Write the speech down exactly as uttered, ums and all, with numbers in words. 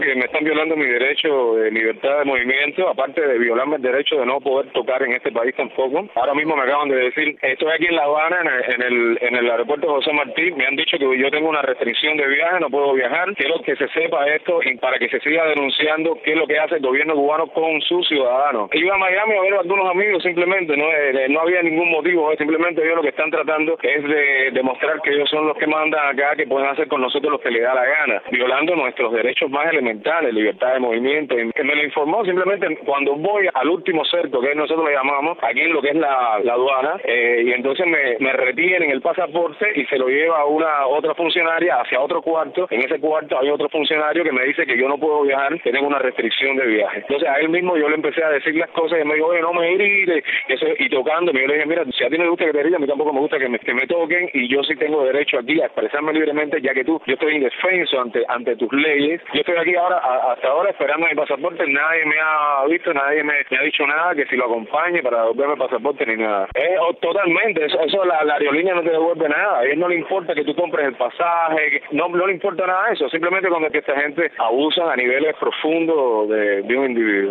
Que me están violando mi derecho de libertad de movimiento, aparte de violarme el derecho de no poder tocar en este país tampoco. Ahora mismo me acaban de decir, estoy aquí en La Habana, en el, en el, en el aeropuerto José Martí, me han dicho que yo tengo una restricción de viaje, no puedo viajar. Quiero que se sepa esto y para que se siga denunciando qué es lo que hace el gobierno cubano con sus ciudadanos. Iba a Miami a ver a algunos amigos simplemente, no, eh, no había ningún motivo, simplemente ellos lo que están tratando es de demostrar que ellos son los que mandan acá, que pueden hacer con nosotros lo que les da la gana, violando nuestros derechos más elementales, libertad de movimiento. Y que me lo informó simplemente cuando voy al último cerco, que nosotros le llamamos, aquí en lo que es la, la aduana, eh, y entonces me, me retienen el pasaporte y se lo lleva a una otra funcionaria hacia otro cuarto. En ese cuarto hay otro funcionario que me dice que yo no puedo viajar, que tengo una restricción de viaje. Entonces a él mismo yo le empecé a decir las cosas y me dijo, oye, no me iré, y, eso, y tocándome, yo le dije, mira, si a ti no te gusta que te diga, a mí tampoco me gusta que me, que me toquen, y yo sí tengo derecho aquí a expresarme libremente, ya que tú, yo estoy indefenso ante ante tus leyes. Yo estoy aquí ahora, a, hasta ahora esperando mi pasaporte, nadie me ha visto, nadie me, me ha dicho nada, que si lo acompañe para devolverme el pasaporte ni nada. Eh, oh, totalmente, eso, eso la, la aerolínea no te devuelve nada, a ellos no le importa que tú compres el pasaje, que, no, no le importa nada de eso, simplemente cuando es que esta gente abusan a niveles profundos de, de un individuo.